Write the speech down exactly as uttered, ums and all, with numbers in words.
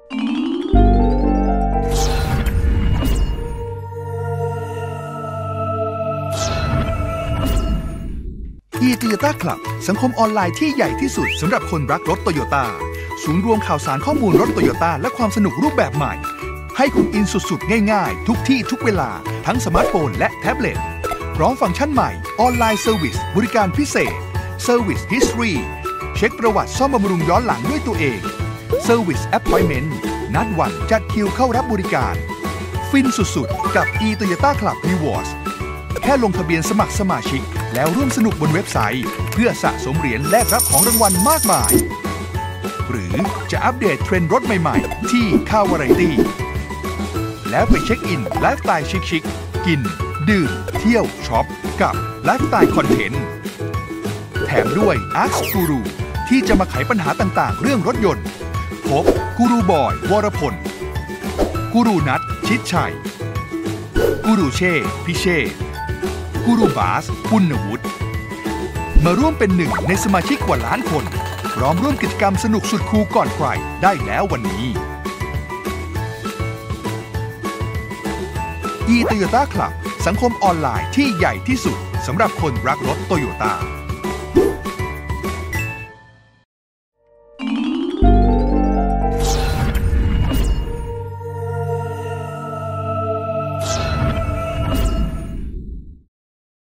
e-Toyota Club สังคมออนไลน์ที่ใหญ่ที่สุดสำหรับคนรักรถโตโยต้าศูนย์รวมข่าวสารข้อมูลรถโตโยต้าและความสนุกรูปแบบใหม่ให้คุณอินสุดๆง่ายๆทุกที่ทุกเวลาทั้งสมาร์ทโฟนและแท็บเล็ตพร้อมฟังก์ชันใหม่ออนไลน์เซอร์วิสบริการพิเศษ Service History เช็คประวัติซ่อมบำรุงย้อนหลังด้วยตัวเอง Service Appointment นัดวันจัดคิวเข้ารับบริการฟินสุดๆกับ e-Toyota Club Rewards แค่ลงทะเบียนสมัครสมาชิกแล้วร่วมสนุกบนเว็บไซต์เพื่อสะสมเหรียญแลกรับของรางวัลมากมายหรือจะอัปเดตเทรนด์รถใหม่ๆที่ Car Variety แล้วไปเช็คอินไลฟ์สไตล์ชิคๆกินดื่มเที่ยวช็อปกับไลฟ์สไตล์คอนเทนต์แถมด้วย Ask Guru ที่จะมาไขปัญหาต่างๆเรื่องรถยนต์พบกูรูบอยวรพลกูรูนัทชิดชัยกูรูเช่พิเชษกูรูบาสปุณณวุฒิมาร่วมเป็นหนึ่งในสมาชิกกว่าล้านคนพร้อมร่วมกิจกรรมสนุกสุดคูลก่อนใครได้แล้ววันนี้ e-Toyota Club สังคมออนไลน์ที่ใหญ่ที่สุดสำหรับคนรักรถโตโยต้า